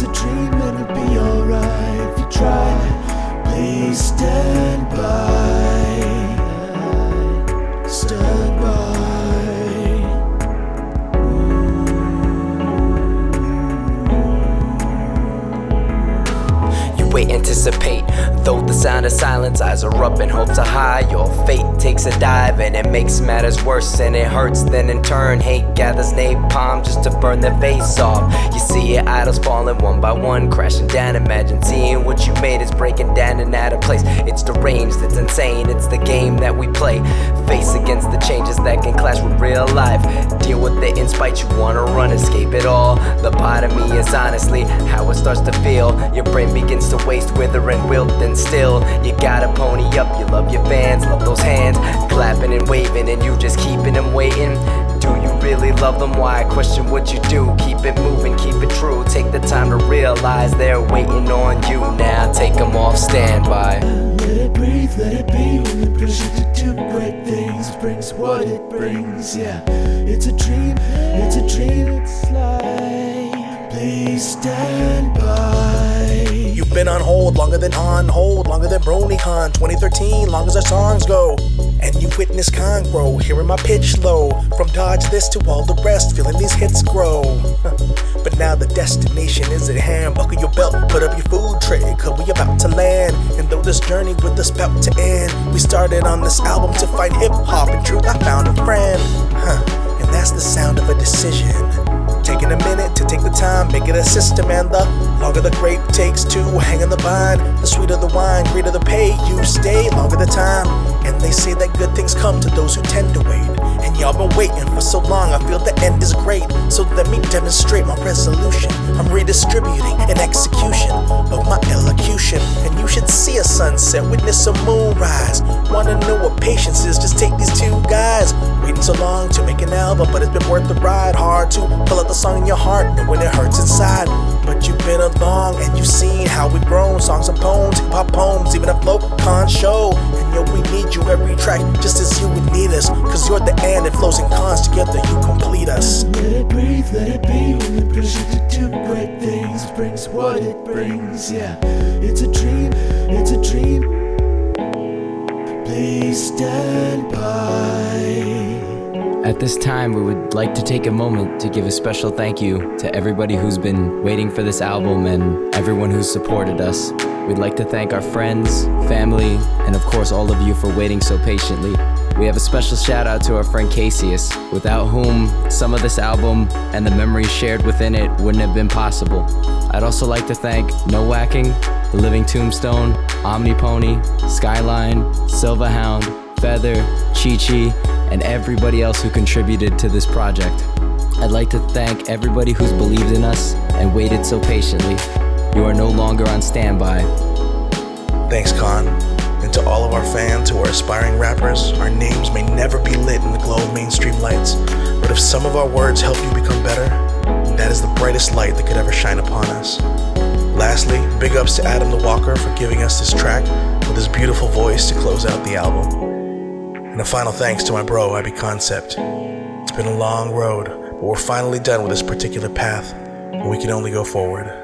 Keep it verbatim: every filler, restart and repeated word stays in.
a dream and it'll be alright if you try. Please stand by, stand by. Wait, anticipate, though the sound of silence, eyes are up and hopes are high. Your fate takes a dive and it makes matters worse, and it hurts. Then in turn, hate gathers napalm just to burn their face off. You see your idols falling one by one, crashing down. Imagine seeing what you made is breaking down and out of place. It's deranged, it's insane, it's the game that we play. Face against the changes that can clash with real life. Deal with it in spite, you wanna run, escape it all. The part of me is honestly how it starts to feel. Your brain begins to waste, wither and wilt, and still you gotta pony up. You love your fans, love those hands clapping and waving, and you just keeping them waiting. Do you really love them? Why question what you do? Keep it moving, keep it true. Take the time to realize they're waiting on you. Now take them off standby. Let it breathe, let it be. When the pressure to do great things brings what it brings. Yeah, it's a dream, it's a dream. It's like, please stand by. You've been on hold longer than on hold, longer than BronyCon twenty thirteen, long as our songs go. And you witness Con grow, hearing my pitch low. From Dodge this to all the rest, feeling these hits grow. But now the destination is at hand. Buckle your belt, put up your food tray, cause we about to land. And though this journey with us about to end, we started on this album to find hip-hop. In truth, I found a friend. Huh. And that's the sound of a decision. Taking a minute to take the time, make it a system. And the longer the grape takes to hang on the vine, the sweeter the wine, greater the pay. You stay longer the time. And they say that good things come to those who tend to wait. And y'all been waiting for so long, I feel the end is great. So let me demonstrate my resolution. I'm redistributing an execution of my elocution. And you should see a sunset, witness a moonrise. Wanna know what patience is? Just take these two guys. Waiting so long to make an album, but it's been worth the ride. Hard to pull out the song in your heart, know when it hurts inside. But you've been along and you've seen how we've grown. Songs and poems, hip-hop poems, even a flow con show. And yo, we need you every track, just as you would need us. Cause you're the and, it flows in cons together, you complete us. Let it breathe, let it be. When the pressure to do great things brings what it brings. Yeah, it's a dream, it's a dream. Please stand by. At this time, we would like to take a moment to give a special thank you to everybody who's been waiting for this album and everyone who's supported us. We'd like to thank our friends, family, and of course all of you for waiting so patiently. We have a special shout out to our friend Casius, without whom some of this album and the memories shared within it wouldn't have been possible. I'd also like to thank No Whacking, The Living Tombstone, Omnipony, Skyline, Silverhound, Feather, Chi Chi, and everybody else who contributed to this project. I'd like to thank everybody who's believed in us and waited so patiently. You are no longer on standby. Thanks, Con. And to all of our fans who are aspiring rappers, our names may never be lit in the glow of mainstream lights, but if some of our words help you become better, that is the brightest light that could ever shine upon us. Lastly, big ups to Adam the Walker for giving us this track with his beautiful voice to close out the album. And a final thanks to my bro, Ivy Concept. It's been a long road, but we're finally done with this particular path, and we can only go forward.